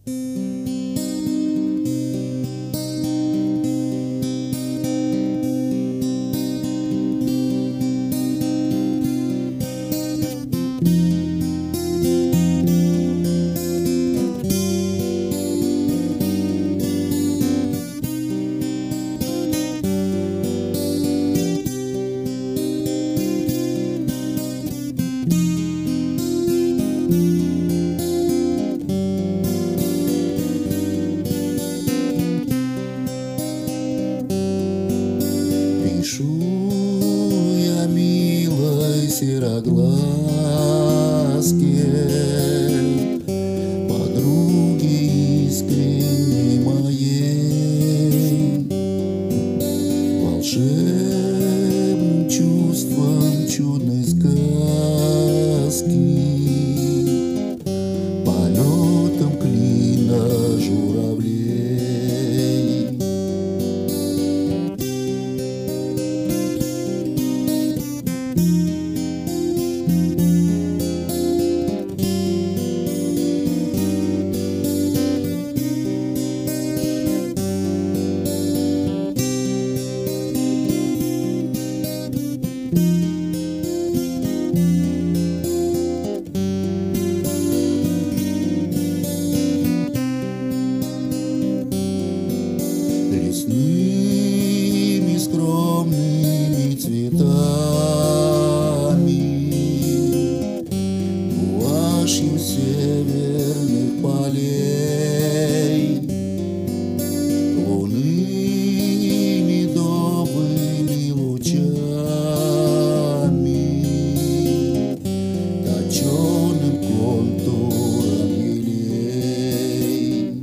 Пишу я милой сероглазке, подруге искренней моей, волшебным чувством чудной сказки, полетом клина журавлей. Лесными скромными цветами, гуашью северных полей, луны медовыми лучами, точеным контуром елей.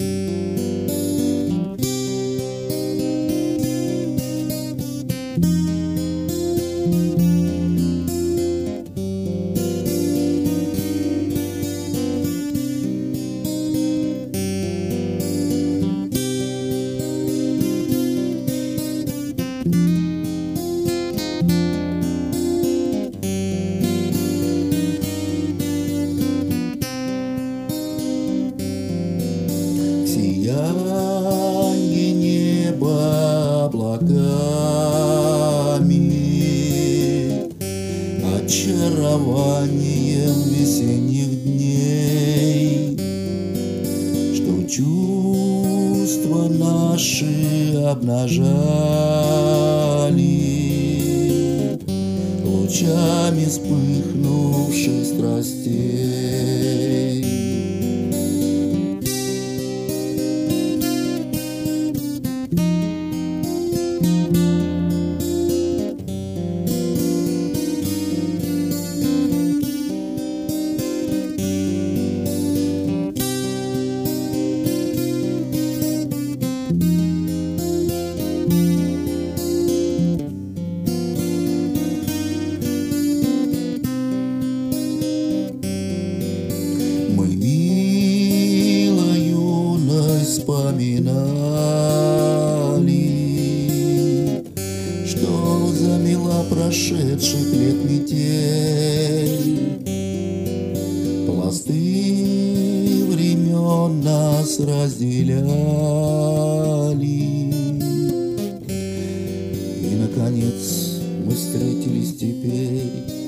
Сиянье неба облаками, очарованием весенних дней, что чувства наши обнажали лучами вспыхнувших страстей. Вспоминали, что замела прошедших лет метель, пласты времен нас разделяли, и наконец мы встретились теперь.